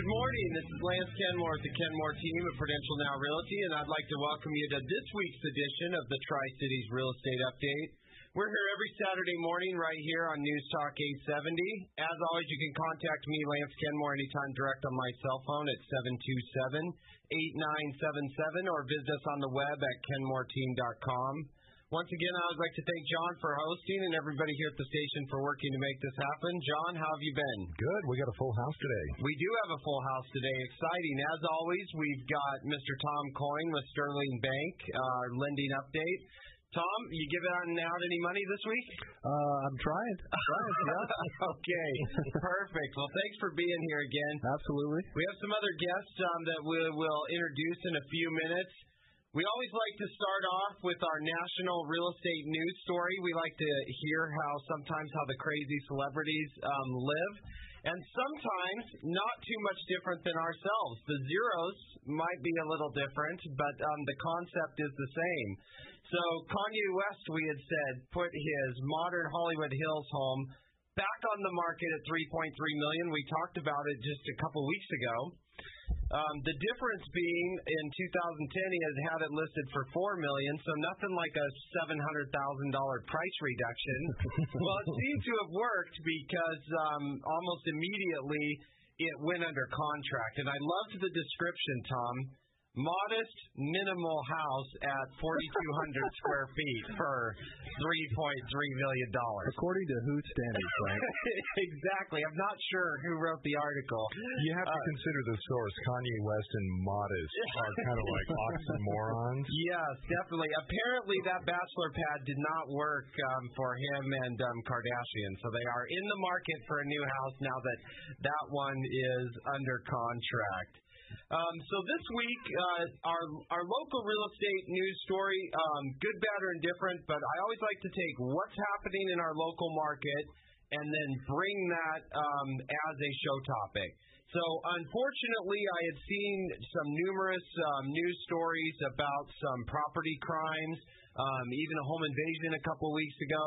Good morning. This is Lance Kenmore with the Kenmore team of Prudential Now Realty, and I'd like to welcome you to this week's edition of the Tri-Cities Real Estate Update. We're here every Saturday morning right here on News Talk 870. As always, you can contact me, Lance Kenmore, anytime direct on my cell phone at 727-8977 or visit us on the web at kenmoreteam.com. Once again, I would like to thank John for hosting and everybody here at the station for working to make this happen. John, how have you been? Good. We got a full house today. We do have a full house today. Exciting. As always, we've got Mr. Tom Coyne with Sterling Bank, our lending update. Tom, you giving out any money this week? I'm trying. Yeah. Okay. Perfect. Well, thanks for being here again. Absolutely. We have some other guests that we will introduce in a few minutes. We always like to start off with our national real estate news story. We like to hear sometimes how the crazy celebrities live. And sometimes not too much different than ourselves. The zeros might be a little different, but the concept is the same. So Kanye West, we had said, put his modern Hollywood Hills home back on the market at $3.3 million. We talked about it just a couple weeks ago. The difference being in 2010 he had it listed for $4 million, so nothing like a $700,000 price reduction. Well, it seemed to have worked because almost immediately it went under contract. And I loved the description, Tom. Modest, minimal house at 4,200 square feet for $3.3 million. According to whose standards, right? Exactly. I'm not sure who wrote the article. You have to consider the source. Kanye West and modest are kind of like oxymorons. Yes, definitely. Apparently that bachelor pad did not work for him and Kardashian, so they are in the market for a new house now that one is under contract. So this week, our local real estate news story, good, bad, or indifferent, but I always like to take what's happening in our local market and then bring that as a show topic. So unfortunately, I had seen some numerous news stories about some property crimes, even a home invasion a couple weeks ago.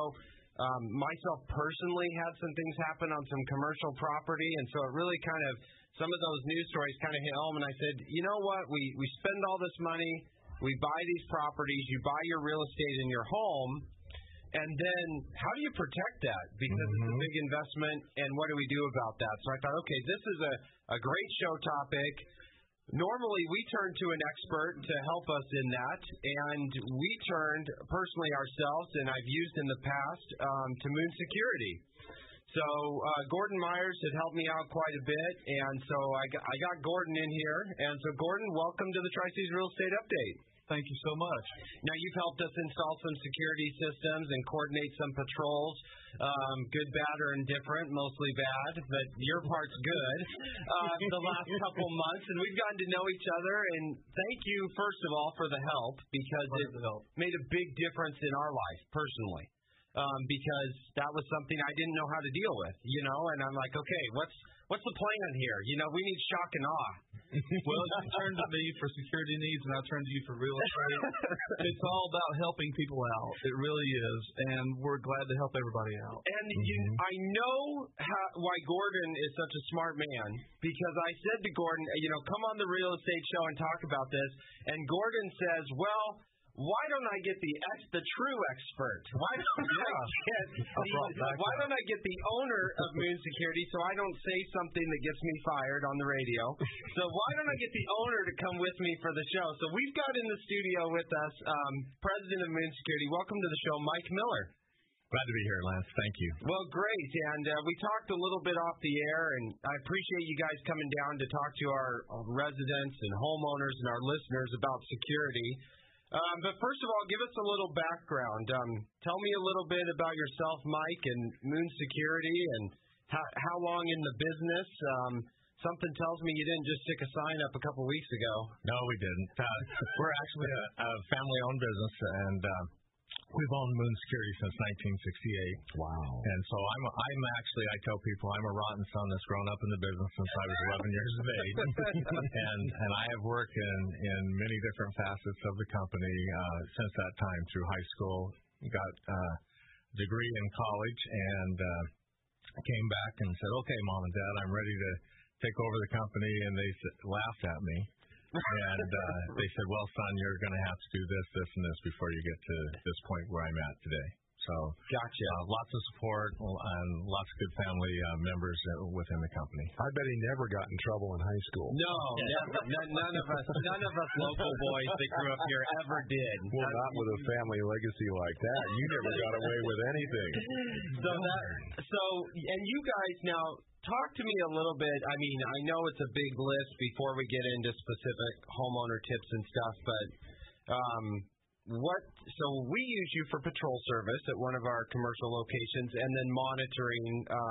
Myself personally had some things happen on some commercial property, and so it really kind of, some of those news stories kind of hit home, and I said, you know what, we spend all this money, we buy these properties, you buy your real estate in your home, and then how do you protect that? Because it's a big investment, and what do we do about that? So I thought, okay, this is a great show topic. Normally, we turn to an expert to help us in that, and we turned personally ourselves, and I've used in the past, to Moon Security. So Gordon Myers had helped me out quite a bit, and so I got Gordon in here. And so, Gordon, welcome to the Tri-Cities Real Estate Update. Thank you so much. Now, you've helped us install some security systems and coordinate some patrols, good, bad, or indifferent, mostly bad, but your part's good, the last couple months. And we've gotten to know each other, and thank you, first of all, for the help, because it made a big difference in our life, personally. Because that was something I didn't know how to deal with, and I'm like, okay, what's the plan here? We need shock and awe. Well, you turned to me for security needs, and I turned to you for real estate. It's all about helping people out. It really is, and we're glad to help everybody out. And I know why Gordon is such a smart man, because I said to Gordon, come on the real estate show and talk about this, and Gordon says, well, why don't I get the true expert? Why don't I get the owner of Moon Security so I don't say something that gets me fired on the radio? So why don't I get the owner to come with me for the show? So we've got in the studio with us President of Moon Security. Welcome to the show, Mike Miller. Glad to be here, Lance. Thank you. Well, great. And we talked a little bit off the air, and I appreciate you guys coming down to talk to our residents and homeowners and our listeners about security. But first of all, give us a little background. Tell me a little bit about yourself, Mike, and Moon Security, and how long in the business. Something tells me you didn't just stick a sign up a couple weeks ago. No, we didn't. We're actually a family-owned business, and we've owned Moon Security since 1968. Wow. And so I'm actually, I tell people, I'm a rotten son that's grown up in the business since I was 11 years of age. and I have worked in many different facets of the company since that time, through high school, got a degree in college, and came back and said, okay, Mom and Dad, I'm ready to take over the company, and they laughed at me. And they said, well, son, you're going to have to do this, this, and this before you get to this point where I'm at today. So gotcha. Lots of support and lots of good family members within the company. I bet he never got in trouble in high school. No, never. None of us local boys that grew up here ever did. Well, not with a family legacy like that. You never got away with anything. And you guys now talk to me a little bit. I mean, I know it's a big list before we get into specific homeowner tips and stuff, but so we use you for patrol service at one of our commercial locations and then monitoring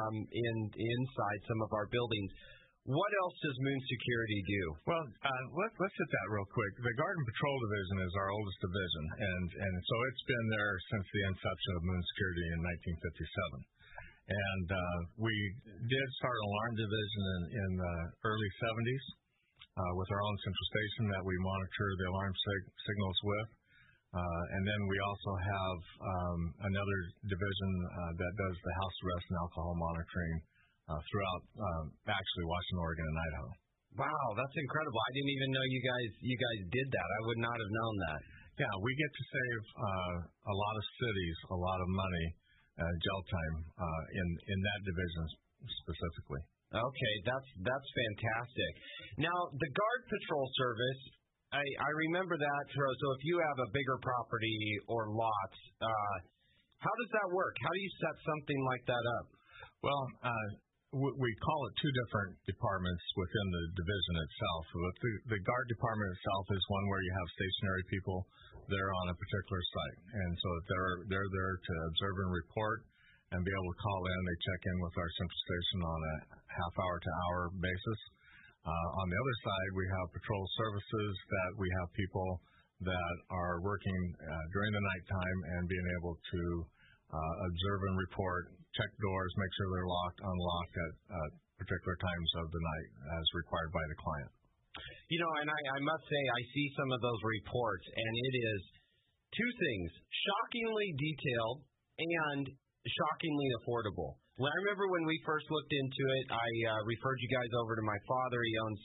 inside some of our buildings. What else does Moon Security do? Well, let's hit that real quick. The Guard and Patrol Division is our oldest division, and so it's been there since the inception of Moon Security in 1957. And we did start an alarm division in the early 70s with our own central station that we monitor the alarm signals with. And then we also have another division that does the house arrest and alcohol monitoring throughout actually Washington, Oregon, and Idaho. Wow, that's incredible. I didn't even know you guys did that. I would not have known that. Yeah, we get to save a lot of cities a lot of money, jail time in that division specifically. Okay, that's fantastic. Now, the Guard Patrol Service, I remember that. So if you have a bigger property or lots, how does that work? How do you set something like that up? Well, we call it two different departments within the division itself. The Guard department itself is one where you have stationary people there on a particular site, and so they're there to observe and report and be able to call in. They check in with our central station on a half-hour to hour basis. On the other side, we have patrol services that we have people that are working during the nighttime and being able to observe and report, check doors, make sure they're locked, unlocked at particular times of the night as required by the client. You know, and I must say, I see some of those reports, and it is two things: shockingly detailed and shockingly affordable. Well, I remember when we first looked into it, I referred you guys over to my father. He owns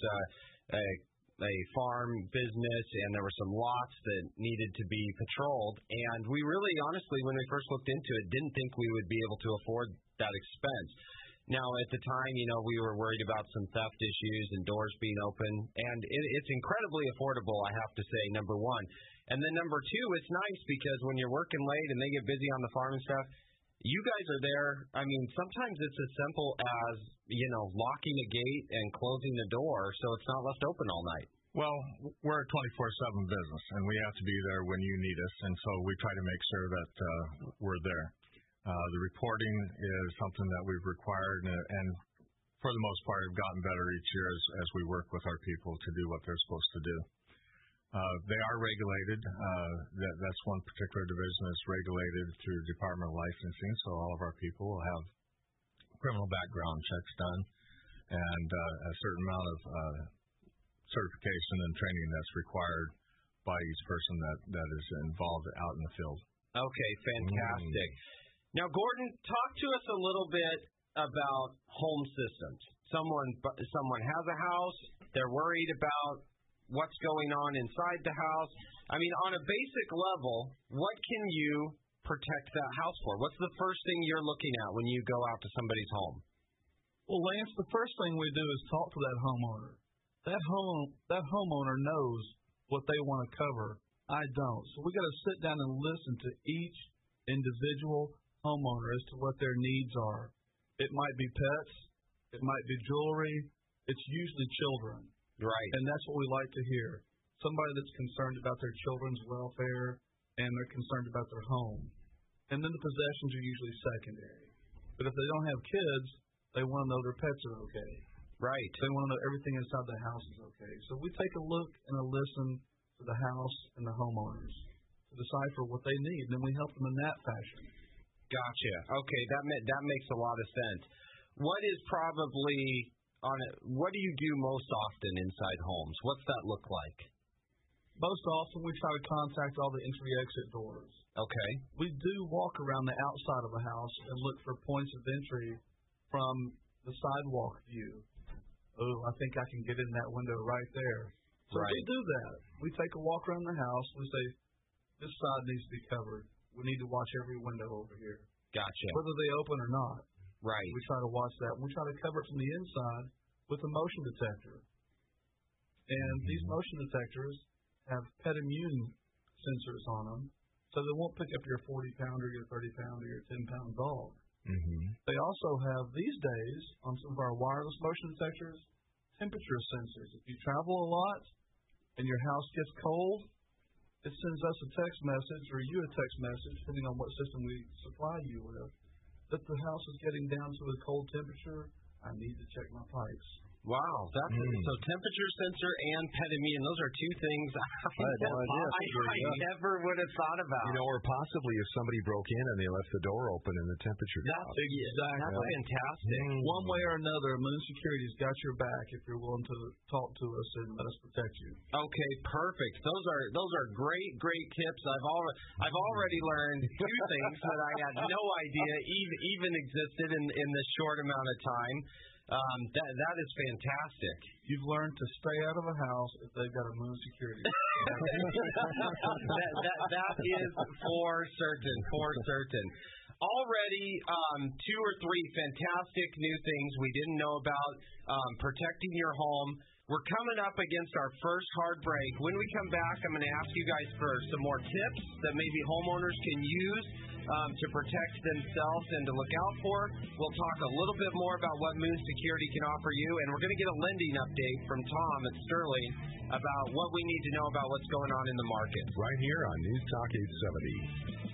a farm business, and there were some lots that needed to be patrolled. And we really, honestly, when we first looked into it, didn't think we would be able to afford that expense. Now, at the time, we were worried about some theft issues and doors being open. And it's incredibly affordable, I have to say, number one. And then number two, it's nice because when you're working late and they get busy on the farm and stuff, you guys are there. I mean, sometimes it's as simple as, locking a gate and closing the door so it's not left open all night. Well, we're a 24/7 business, and we have to be there when you need us, and so we try to make sure that we're there. The reporting is something that we've required, and for the most part have gotten better each year as we work with our people to do what they're supposed to do. They are regulated. That's one particular division that's regulated through Department of Licensing, so all of our people will have criminal background checks done and a certain amount of certification and training that's required by each person that is involved out in the field. Okay, fantastic. Now, Gordon, talk to us a little bit about home systems. Someone has a house, they're worried about what's going on inside the house. I mean, on a basic level, what can you protect that house for? What's the first thing you're looking at when you go out to somebody's home? Well, Lance, the first thing we do is talk to that homeowner. That homeowner knows what they want to cover. I don't. So we got to sit down and listen to each individual homeowner as to what their needs are. It might be pets. It might be jewelry. It's usually children. Right. And that's what we like to hear. Somebody that's concerned about their children's welfare and they're concerned about their home. And then the possessions are usually secondary. But if they don't have kids, they want to know their pets are okay. Right. They want to know everything inside the house is okay. So we take a look and a listen to the house and the homeowners to decipher what they need, and then we help them in that fashion. Gotcha. Okay, that makes a lot of sense. What is probably what do you do most often inside homes? What's that look like? Most often we try to contact all the entry-exit doors. Okay. We do walk around the outside of the house and look for points of entry from the sidewalk view. oh, I think I can get in that window right there. So we do that. We take a walk around the house. We say, this side needs to be covered. We need to watch every window over here. Gotcha. Whether they open or not. Right. We try to watch that. We try to cover it from the inside with a motion detector. And these motion detectors have pet immune sensors on them, so they won't pick up your 40-pounder, your 30-pounder, your 10-pound dog. They also have, these days, on some of our wireless motion detectors, temperature sensors. If you travel a lot and your house gets cold, it sends us a text message or you a text message, depending on what system we supply you with, that the house is getting down to a cold temperature. I need to check my pipes. Wow, that's so temperature sensor and pet immune. Those are two things I never would have thought about. You know, or possibly if somebody broke in and they left the door open and the temperature dropped. That's fantastic. One way or another, Moon Security's got your back if you're willing to talk to us and let us protect you. Okay, perfect. Those are great tips. I've already learned two things that I had no idea even existed in this short amount of time. That is fantastic. You've learned to stay out of a house if they've got a Moon Security. that is for certain. Already, two or three fantastic new things we didn't know about protecting your home. We're coming up against our first hard break. When we come back, I'm going to ask you guys for some more tips that maybe homeowners can use to protect themselves and to look out for. We'll talk a little bit more about what Moon Security can offer you, and we're going to get a lending update from Tom at Sterling about what we need to know about what's going on in the market. Right here on News Talk 870.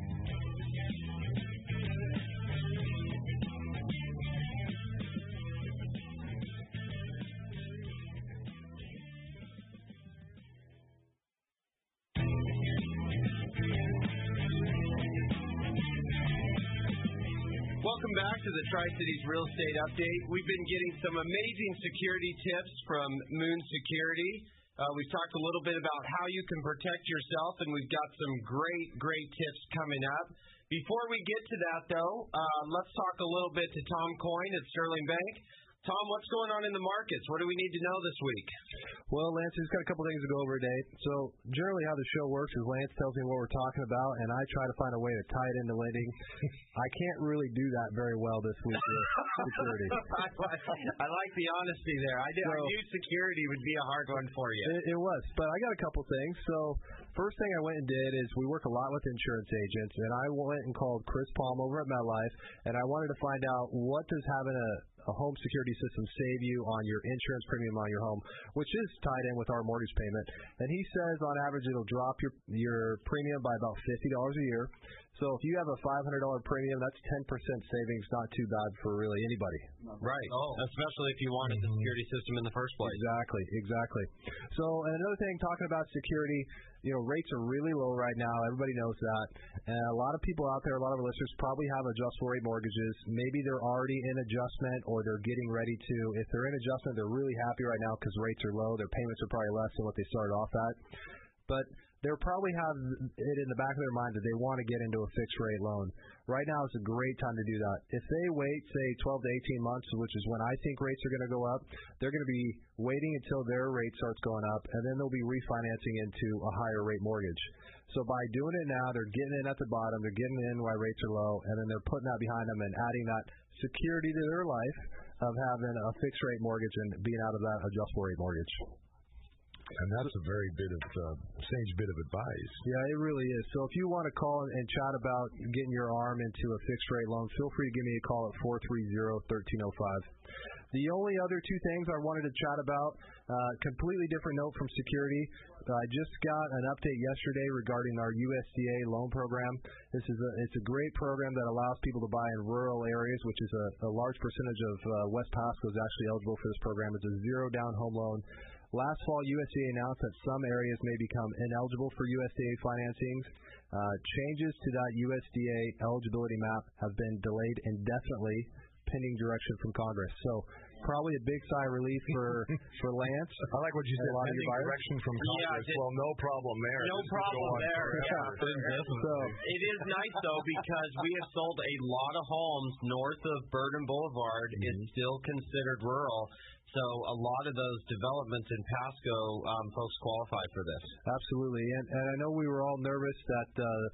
Welcome back to the Tri-Cities Real Estate Update. We've been getting some amazing security tips from Moon Security. We've talked a little bit about how you can protect yourself, and we've got some great tips coming up. Before we get to that, though, let's talk a little bit to Tom Coyne at Sterling Bank. Tom, what's going on in the markets? What do we need to know this week? Well, Lance, we've got a couple things to go over today. So generally how the show works is Lance tells me what we're talking about, and I try to find a way to tie it into lending. I can't really do that very well this week with security. I like the honesty there. I knew security would be a hard one for you. It was, but I got a couple things. So first thing I went and did is we work a lot with insurance agents, and I went and called Chris Palm over at MetLife, and I wanted to find out what does having a home security system save you on your insurance premium on your home, which is tied in with our mortgage payment. And he says on average it'll drop your premium by about $50 a year. So if you have a $500 premium, that's 10% savings, not too bad for really anybody. Right. Especially if you wanted the security system in the first place. Exactly. So another thing, talking about security, rates are really low right now. Everybody knows that. And a lot of people out there, a lot of our listeners probably have adjustable rate mortgages. Maybe they're already in adjustment or they're getting ready to. If they're in adjustment, they're really happy right now because rates are low. Their payments are probably less than what they started off at. But they'll probably have it in the back of their mind that they want to get into a fixed rate loan. Right now is a great time to do that. If they wait, say, 12 to 18 months, which is when I think rates are going to go up, they're going to be waiting until their rate starts going up, and then they'll be refinancing into a higher rate mortgage. So by doing it now, they're getting in at the bottom, they're getting in while rates are low, and then they're putting that behind them and adding that security to their life of having a fixed rate mortgage and being out of that adjustable rate mortgage. And that's a very sage bit of advice. Yeah, it really is. So if you want to call and chat about getting your arm into a fixed rate loan, feel free to give me a call at 430-1305. The only other two things I wanted to chat about, completely different note from security. I just got an update yesterday regarding our USDA loan program. It's a great program that allows people to buy in rural areas, which is a large percentage of West Pasco is actually eligible for this program. It's a zero down home loan. Last fall, USDA announced that some areas may become ineligible for USDA financings. Changes to that USDA eligibility map have been delayed indefinitely, pending direction from Congress. So probably a big sigh of relief for Lance. I like what you said. Pending direction from Congress. Well, no problem there. No problem there. So it is nice though because we have sold a lot of homes north of Burden Boulevard. It's still considered rural. So a lot of those developments in Pasco, folks qualify for this. Absolutely, and I know we were all nervous that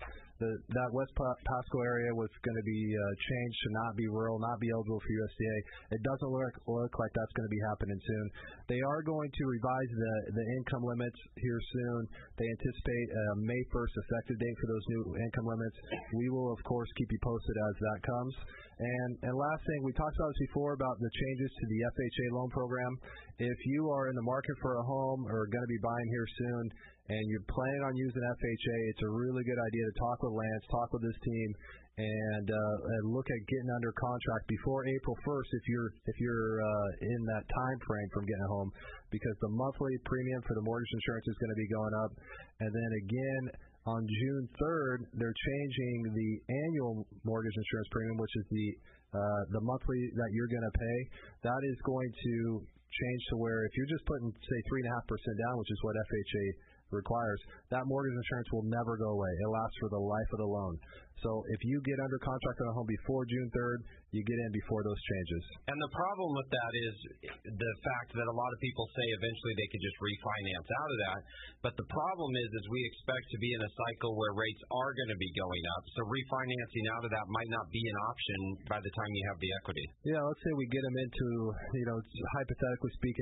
that West Pasco area was going to be changed to not be rural, not be eligible for USDA. It doesn't look like that's going to be happening soon. They are going to revise the income limits here soon. They anticipate a May 1st effective date for those new income limits. We will, of course, keep you posted as that comes. And last thing, we talked about this before about the changes to the FHA loan program. If you are in the market for a home or going to be buying here soon and you're planning on using FHA, it's a really good idea to talk with Lance, talk with his team, and look at getting under contract before April 1st if you're in that time frame from getting a home, because the monthly premium for the mortgage insurance is going to be going up. And then again, on June 3rd, they're changing the annual mortgage insurance premium, which is the monthly that you're going to pay. That is going to change to where if you're just putting, say, 3.5% down, which is what FHA requires, that mortgage insurance will never go away. It lasts for the life of the loan. So if you get under contract on a home before June 3rd, you get in before those changes. And the problem with that is the fact that a lot of people say eventually they could just refinance out of that. But the problem is we expect to be in a cycle where rates are going to be going up. So refinancing out of that might not be an option by the time you have the equity. Yeah, let's say we get them into, hypothetically speaking,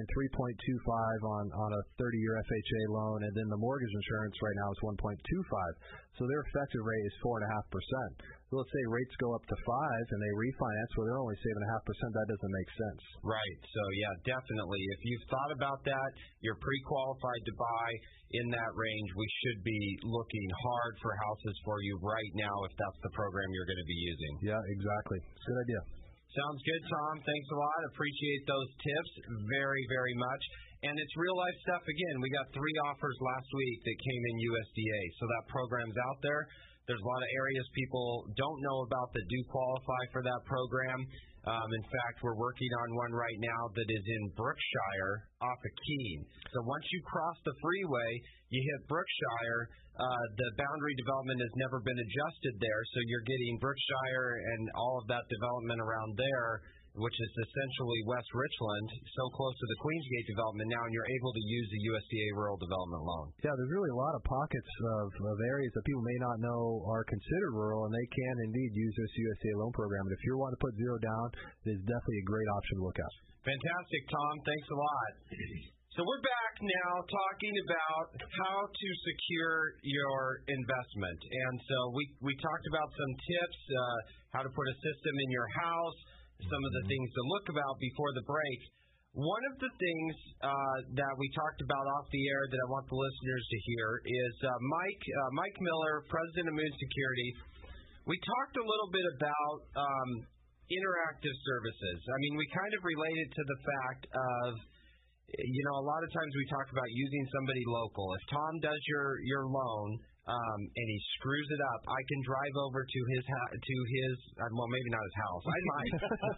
3.25 on a 30-year FHA loan, and then the mortgage insurance right now is 1.25. So their effective rate is 4.5%. So let's say rates go up to 5 and they refinance, well, they're only saving 0.5%. That doesn't make sense. Right. So, yeah, definitely. If you've thought about that, you're pre-qualified to buy in that range. We should be looking hard for houses for you right now if that's the program you're going to be using. Yeah, exactly. Good idea. Sounds good, Tom. Thanks a lot. Appreciate those tips very, very much. And it's real-life stuff. Again, we got 3 offers last week that came in USDA. So that program's out there. There's a lot of areas people don't know about that do qualify for that program. In fact, we're working on one right now that is in Brookshire off of Keene. So once you cross the freeway, you hit Brookshire. The boundary development has never been adjusted there, so you're getting Brookshire and all of that development around there, which is essentially West Richland, so close to the Queensgate development now, and you're able to use the USDA Rural Development Loan. Yeah, there's really a lot of pockets of areas that people may not know are considered rural, and they can indeed use this USDA loan program. And if you're wanting to put zero down, it is definitely a great option to look at. Fantastic, Tom. Thanks a lot. So we're back now talking about how to secure your investment. And so we talked about some tips, how to put a system in your house, some of the things to look about before the break. One of the things that we talked about off the air that I want the listeners to hear is Mike Miller, president of Moon Security. We talked a little bit about interactive services. I mean, we kind of related to the fact of, a lot of times we talk about using somebody local. If Tom does your loan, and he screws it up, I can drive over to his well, maybe not his house. I might.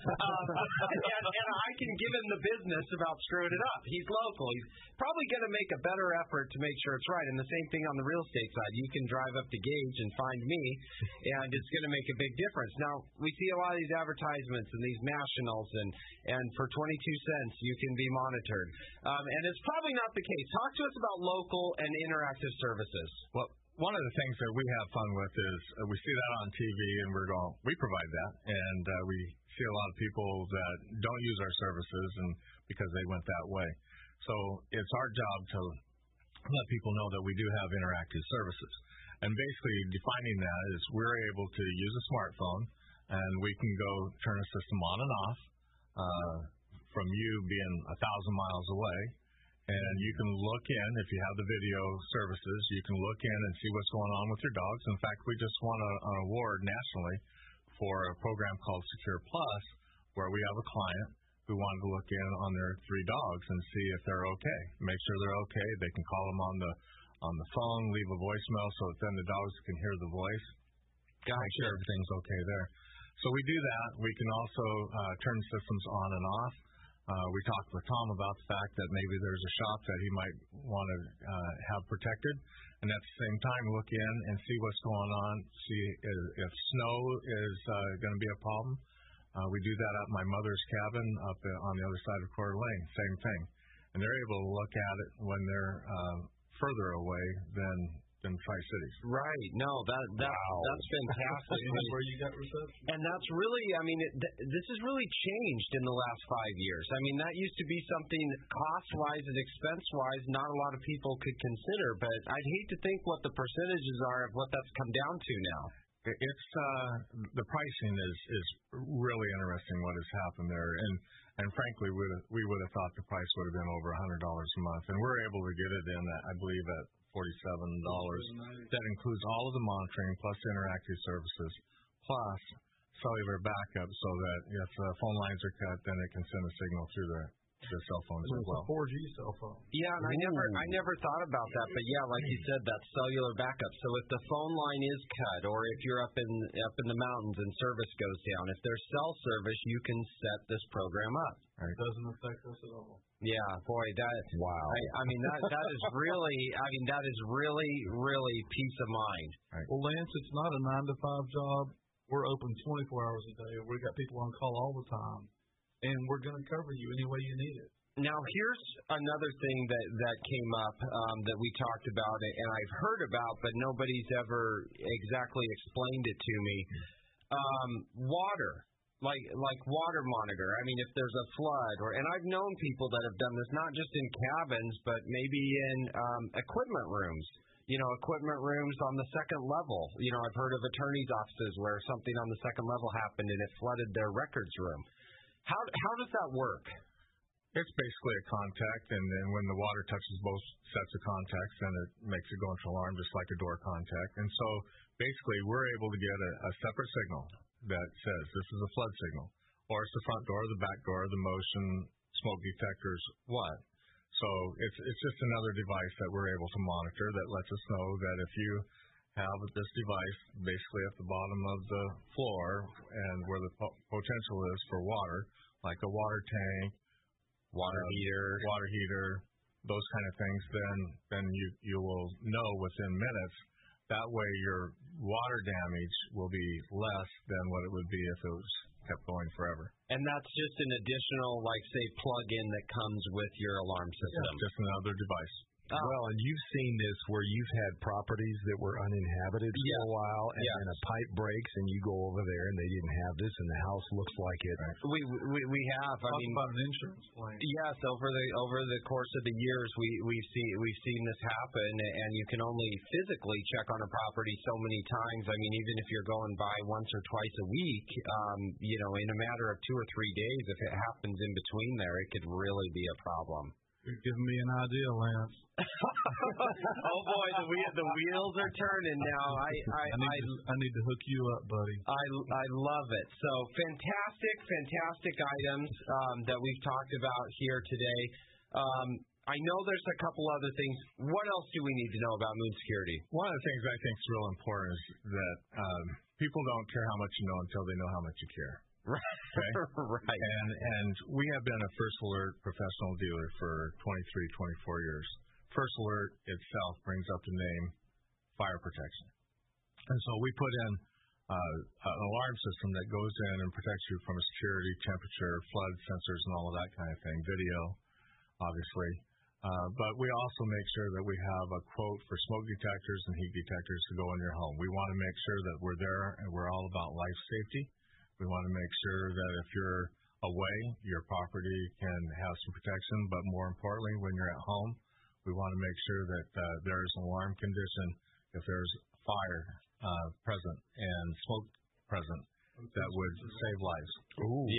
and I can give him the business about screwing it up. He's local. He's probably going to make a better effort to make sure it's right. And the same thing on the real estate side. You can drive up to Gage and find me, and it's going to make a big difference. Now, we see a lot of these advertisements and these nationals, and for 22 cents, you can be monitored. And it's probably not the case. Talk to us about local and interactive services. Well, one of the things that we have fun with is we see that on TV, and we provide that, and we see a lot of people that don't use our services and because they went that way. So it's our job to let people know that we do have interactive services. And basically defining that is we're able to use a smartphone, and we can go turn a system on and off from you being 1,000 miles away. And you can look in, if you have the video services, you can look in and see what's going on with your dogs. In fact, we just won an award nationally for a program called Secure Plus, where we have a client who wanted to look in on their 3 dogs and see if they're okay. Make sure they're okay. They can call them on the phone, leave a voicemail so that then the dogs can hear the voice. Gotcha. Make sure everything's okay there. So we do that. We can also turn systems on and off. We talked with Tom about the fact that maybe there's a shop that he might want to have protected, and at the same time look in and see what's going on, see if snow is going to be a problem. We do that at my mother's cabin up on the other side of Coeur d'Alene, same thing. And they're able to look at it when they're further away than Tri-Cities. Right. No, that's fantastic. Where you got reception. And that's really, I mean, this has really changed in the last 5 years. I mean, that used to be something cost-wise and expense-wise not a lot of people could consider, but I'd hate to think what the percentages are of what that's come down to now. It's the pricing is really interesting what has happened there, and frankly, we would have thought the price would have been over $100 a month, and we're able to get it in, I believe, at $47. That includes all of the monitoring plus interactive services plus cellular backup, so that if the phone lines are cut, then it can send a signal through the cell phones as well. It's a 4G cell phone. Yeah, and I never thought about that, but yeah, like you said, that cellular backup. So if the phone line is cut, or if you're up in the mountains and service goes down, if there's cell service, you can set this program up. Right. It doesn't affect us at all. Yeah, boy, wow. I mean that is really, really peace of mind. Right. Well, Lance, it's not a 9 to 5 job. We're open 24 hours a day. We've got people on call all the time. And we're going to cover you any way you need it. Now, here's another thing that came up that we talked about, and I've heard about, but nobody's ever exactly explained it to me. Water, like water monitor. I mean, if there's a flood, and I've known people that have done this, not just in cabins, but maybe in equipment rooms. You know, equipment rooms on the second level. You know, I've heard of attorneys' offices where something on the second level happened and it flooded their records room. How does that work? It's basically a contact, and then when the water touches both sets of contacts, then it makes it go into alarm just like a door contact. And so basically we're able to get a separate signal that says this is a flood signal, or it's the front door, the back door, the motion, smoke detectors, what. So it's just another device that we're able to monitor that lets us know that if you have this device basically at the bottom of the floor and where the potential is for water, like a water tank, water heater, those kind of things, then you will know within minutes. That way your water damage will be less than what it would be if it was kept going forever. And that's just an additional, like, say, plug-in that comes with your alarm system. Yeah, just another device. Well, and you've seen this where you've had properties that were uninhabited for a while, and then a pipe breaks, and you go over there, and they didn't have this, and the house looks like it. We have. Talk about an insurance claim. Yes, over the course of the years, we've seen this happen, and you can only physically check on a property so many times. I mean, even if you're going by once or twice a week, you know, in a matter of 2 or 3 days, if it happens in between there, it could really be a problem. You're giving me an idea, Lance. Oh boy, the wheels are turning now. I need to hook you up, buddy. I love it. So fantastic items that we've talked about here today. I know there's a couple other things. What else do we need to know about Moon Security? One of the things I think is real important is that people don't care how much you know until they know how much you care. Right. Okay? Right. And we have been a First Alert professional dealer for 24 years. First Alert itself brings up the name fire protection. And so we put in an alarm system that goes in and protects you from security, temperature, flood sensors, and all of that kind of thing, video, obviously. But we also make sure that we have a quote for smoke detectors and heat detectors to go in your home. We want to make sure that we're there and we're all about life safety. We want to make sure that if you're away, your property can have some protection, but more importantly, when you're at home, we want to make sure that there is an alarm condition if there's fire present and smoke present that would save lives. Ooh.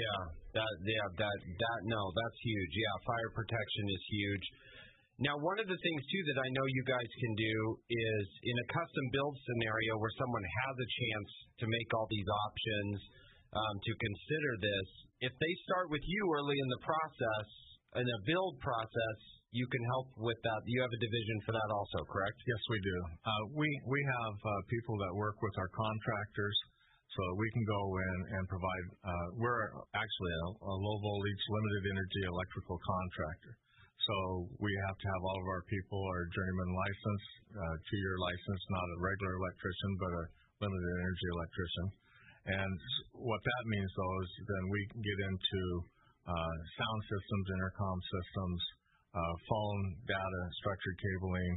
That's huge. Yeah, fire protection is huge. Now, one of the things, too, that I know you guys can do is in a custom build scenario where someone has a chance to make all these options, to consider this, if they start with you early in the process, in a build process, you can help with that. You have a division for that also, correct? Yes, we do. We have people that work with our contractors so that we can go in and provide. We're actually a low voltage, limited energy electrical contractor. So we have to have all of our people are journeyman license, 2-year license, not a regular electrician, but a limited energy electrician. And what that means, though, is then we can get into sound systems, intercom systems, phone data, structured cabling,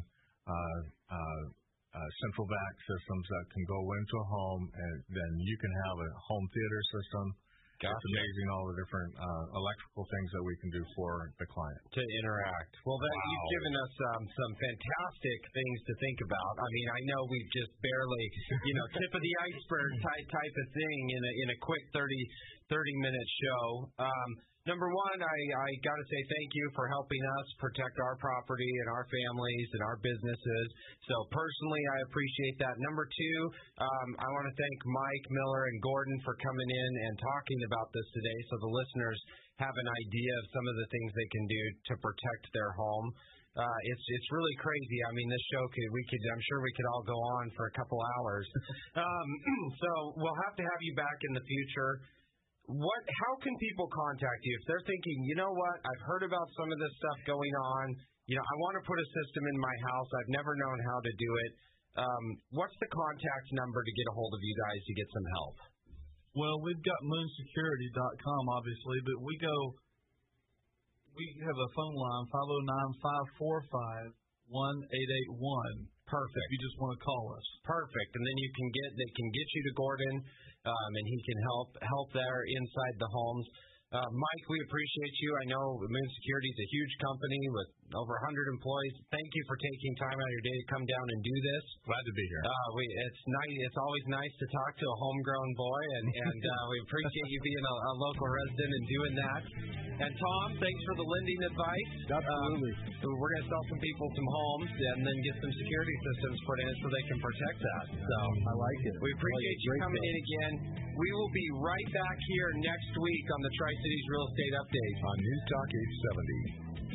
central vac systems that can go into a home, and then you can have a home theater system. Gotcha. It's amazing all the different electrical things that we can do for the client. To interact. Well, you've given us some fantastic things to think about. I mean, I know we've just barely, tip of the iceberg type of thing in a quick 30-minute show. Number one, I got to say thank you for helping us protect our property and our families and our businesses. So personally, I appreciate that. Number two, I want to thank Mike Miller and Gordon for coming in and talking about this today so the listeners have an idea of some of the things they can do to protect their home. It's really crazy. I mean, this show I'm sure we could all go on for a couple hours. So we'll have to have you back in the future. How can people contact you if they're thinking, you know what, I've heard about some of this stuff going on, I want to put a system in my house, I've never known how to do it. What's the contact number to get a hold of you guys to get some help? Well, we've got moonsecurity.com, obviously, but we have a phone line, 509-545-1881. Perfect. If you just want to call us. Perfect. And then they can get you to Gordon, and he can help there inside the homes. Mike, we appreciate you. I know Moon Security is a huge company with over 100 employees. Thank you for taking time out of your day to come down and do this. Glad to be here. It's nice. It's always nice to talk to a homegrown boy, and we appreciate you being a local resident and doing that. And Tom, thanks for the lending advice. Absolutely. We're going to sell some people some homes and then get some security systems put in so they can protect that. So I like it. We appreciate you coming in again. We will be right back here next week on the Tri-Cities Real Estate Update on News Talk 870.